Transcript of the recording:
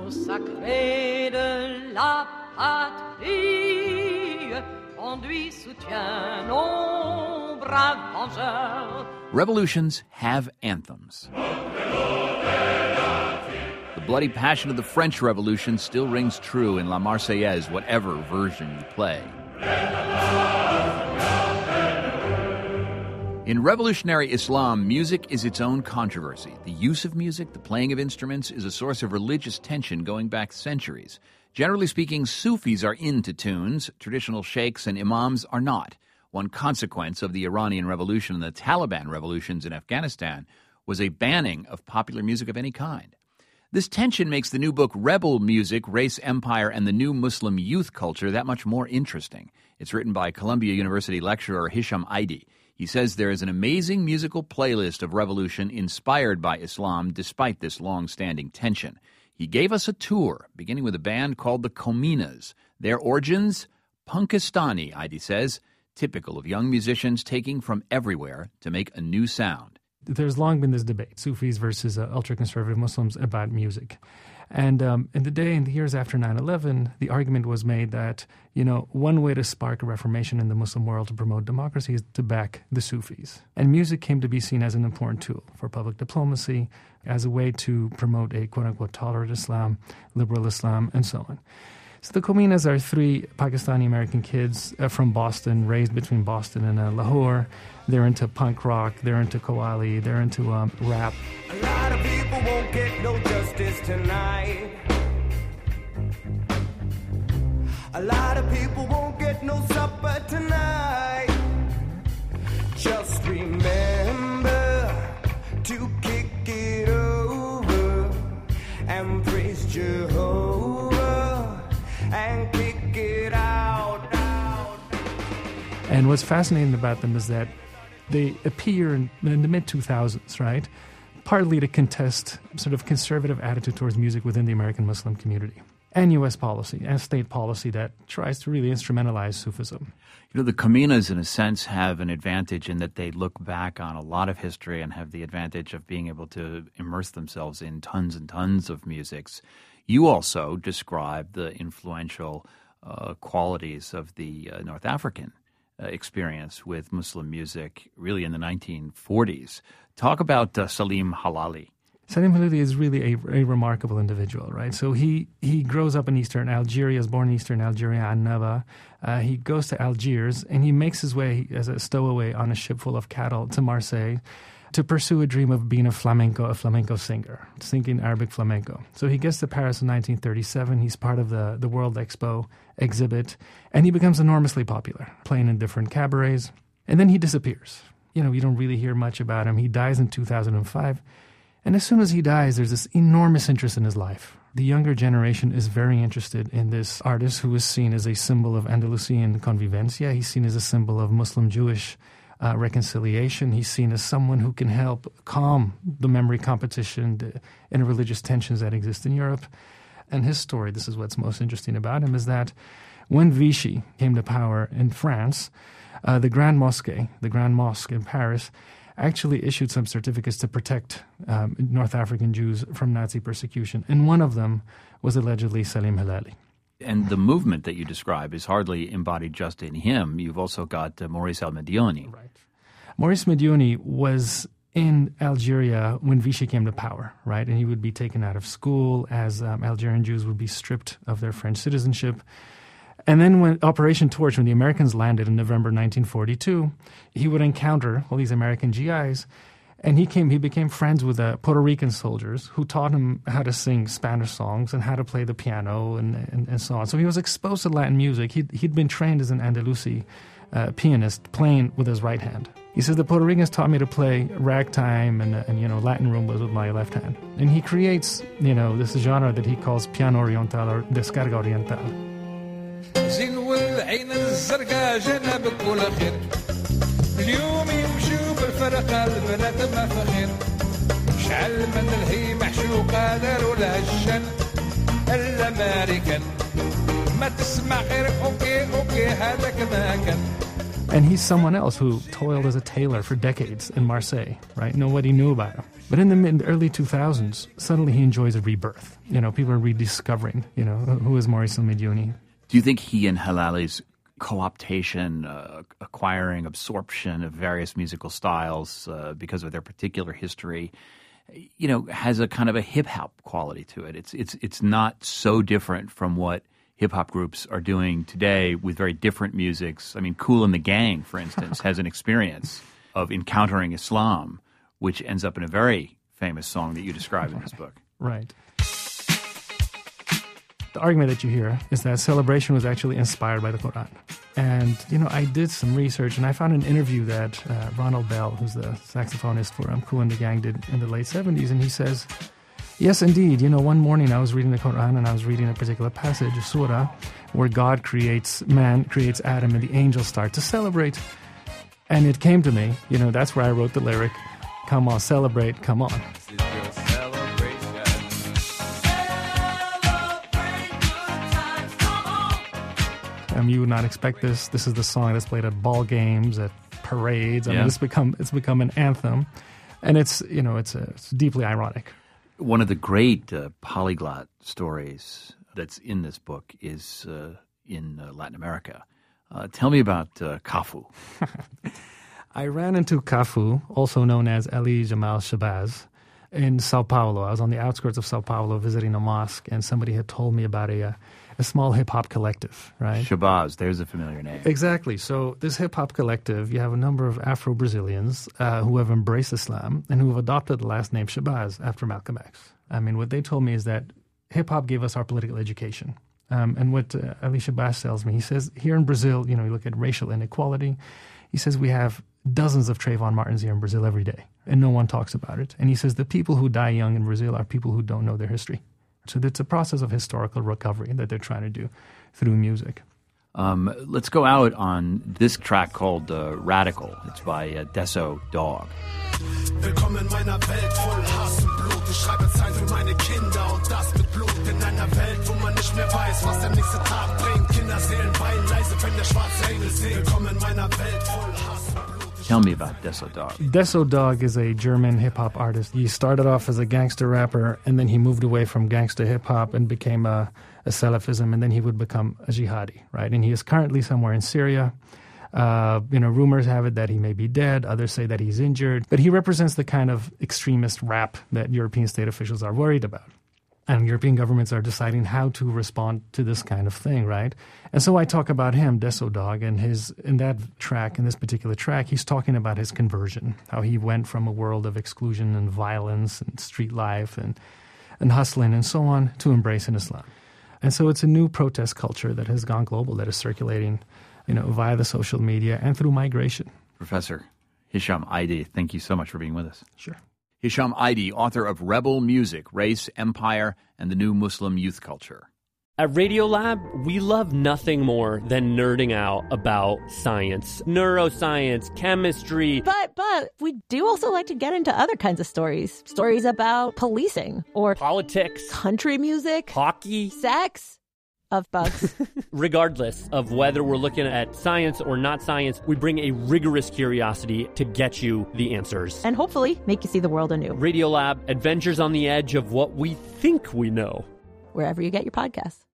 sacré de la patrie, conduit, soutient nos braves vengeurs. Revolutions have anthems. The bloody passion of the French Revolution still rings true in La Marseillaise, whatever version you play. In revolutionary Islam, music is its own controversy. The use of music, the playing of instruments, is a source of religious tension going back centuries. Generally speaking, Sufis are into tunes. Traditional sheikhs and imams are not. One consequence of the Iranian Revolution and the Taliban revolutions in Afghanistan was a banning of popular music of any kind. This tension makes the new book Rebel Music, Race, Empire, and the New Muslim Youth Culture that much more interesting. It's written by Columbia University lecturer Hisham Aidi. He says there is an amazing musical playlist of revolution inspired by Islam despite this long-standing tension. He gave us a tour, beginning with a band called the Kominas. Their origins, Punkistani, Aidi says, typical of young musicians taking from everywhere to make a new sound. There's long been this debate, Sufis versus ultra-conservative Muslims, about music. And in the years after 9/11, the argument was made that, one way to spark a reformation in the Muslim world to promote democracy is to back the Sufis. And music came to be seen as an important tool for public diplomacy, as a way to promote a quote-unquote tolerant Islam, liberal Islam, and so on. So the Kominas are three Pakistani-American kids from Boston, raised between Boston and Lahore. They're into punk rock, they're into qawwali, they're into rap. A lot of people won't get no justice tonight. A lot of people won't get no supper tonight. Just remember to kick it over and praise Jehovah and kick it out. And what's fascinating about them is that they appear in the mid-2000s, right? Partly to contest sort of conservative attitude towards music within the American Muslim community. And U.S. policy and state policy that tries to really instrumentalize Sufism. The Kominas, in a sense, have an advantage in that they look back on a lot of history and have the advantage of being able to immerse themselves in tons and tons of musics. You also describe the influential qualities of the North African experience with Muslim music really in the 1940s. Talk about Salim Halali. Salim Halali is really a remarkable individual, right? So he grows up in eastern Algeria, is born in eastern Algeria, Annaba. He goes to Algiers, and he makes his way as a stowaway on a ship full of cattle to Marseille to pursue a dream of being a flamenco singer, singing Arabic flamenco. So he gets to Paris in 1937. He's part of the World Expo exhibit, and he becomes enormously popular, playing in different cabarets. And then he disappears. You don't really hear much about him. He dies in 2005. And as soon as he dies, there's this enormous interest in his life. The younger generation is very interested in this artist who is seen as a symbol of Andalusian convivencia. He's seen as a symbol of Muslim-Jewish reconciliation. He's seen as someone who can help calm the memory competition, the interreligious tensions that exist in Europe. And his story, this is what's most interesting about him, is that when Vichy came to power in France, the Grand Mosque in Paris, actually issued some certificates to protect North African Jews from Nazi persecution. And one of them was allegedly Salim Halali. And the movement that you describe is hardly embodied just in him. You've also got Maurice al-Medioni. Right. Maurice Medioni was in Algeria when Vichy came to power, right? And he would be taken out of school as Algerian Jews would be stripped of their French citizenship. And then when Operation Torch, when the Americans landed in November 1942, he would encounter all these American GIs, and he became friends with Puerto Rican soldiers who taught him how to sing Spanish songs and how to play the piano and so on. So he was exposed to Latin music. He'd been trained as an Andalusi pianist, playing with his right hand. He says the Puerto Ricans taught me to play ragtime and Latin rumbas with my left hand. And he creates this genre that he calls piano oriental or descarga oriental. زين والعين الزرقاء جنبك كل خير اليوم يمشوا بالفرقة البنات ما فخير شعل من الهي محشوقة داروا لها الشن الأمريكان ما تسمع غير أوكي هذاك ما كان. And he's someone else who toiled as a tailor for decades in Marseille, right? Nobody knew about him. But in the early 2000s, suddenly he enjoys a rebirth. People are rediscovering, who is Maurice El-Midyuni. Do you think he and Halali's co-optation, acquiring, absorption of various musical styles because of their particular history, has a kind of a hip-hop quality to it? It's not so different from what hip-hop groups are doing today with very different musics. I mean, Kool and the Gang, for instance, has an experience of encountering Islam, which ends up in a very famous song that you describe in this book. Right. The argument that you hear is that celebration was actually inspired by the Quran. And, I did some research, and I found an interview that Ronald Bell, who's the saxophonist for Kool and the Gang, did in the late 70s, and he says, yes, indeed, one morning I was reading the Quran, and I was reading a particular passage, a surah, where God creates Adam, and the angels start to celebrate. And it came to me, that's where I wrote the lyric, come on, celebrate, come on. You would not expect this. This is the song that's played at ball games, at parades. I mean, it's become an anthem, and it's deeply ironic. One of the great polyglot stories that's in this book is in Latin America. Tell me about Cafu. I ran into Cafu, also known as Ali Jamal Shabazz, in Sao Paulo. I was on the outskirts of Sao Paulo visiting a mosque, and somebody had told me about a small hip-hop collective, right? Shabazz, there's a familiar name. Exactly. So this hip-hop collective, you have a number of Afro-Brazilians who have embraced Islam and who have adopted the last name Shabazz after Malcolm X. I mean, what they told me is that hip-hop gave us our political education. And what Ali Shabazz tells me, he says, here in Brazil, you look at racial inequality. He says we have dozens of Trayvon Martins here in Brazil every day, and no one talks about it. And he says the people who die young in Brazil are people who don't know their history. So it's a process of historical recovery that they're trying to do through music. Let's go out on this track called Radical. It's by Deso Dog. Willkommen in meiner Welt voll Hass und Blut. Ich schreibe Zeilen für meine Kinder und das mit Blut. In einer Welt, wo man nicht mehr weiß, was der nächste Tag bringt. Kinderseelen weinen leise, wenn der schwarze Engel singt. Willkommen in meiner Welt voll Hass und Blut. Tell me about Deso Dog. Deso Dog is a German hip-hop artist. He started off as a gangster rapper, and then he moved away from gangster hip-hop and became a Salafism, and then he would become a jihadi, right? And he is currently somewhere in Syria. Rumors have it that he may be dead. Others say that he's injured. But he represents the kind of extremist rap that European state officials are worried about. And European governments are deciding how to respond to this kind of thing, right? And so I talk about him, Deso Dog, and in this particular track, he's talking about his conversion, how he went from a world of exclusion and violence and street life and hustling and so on to embracing Islam. And so it's a new protest culture that has gone global, that is circulating, via the social media and through migration. Professor Hisham Aidi, thank you so much for being with us. Sure. Hisham Aidi, author of Rebel Music, Race, Empire, and the New Muslim Youth Culture. At Radiolab, we love nothing more than nerding out about science, neuroscience, chemistry. But we do also like to get into other kinds of stories. Stories about policing or politics, country music, hockey, sex. Of bugs. Regardless of whether we're looking at science or not science, we bring a rigorous curiosity to get you the answers. And hopefully make you see the world anew. Radiolab, adventures on the edge of what we think we know. Wherever you get your podcasts.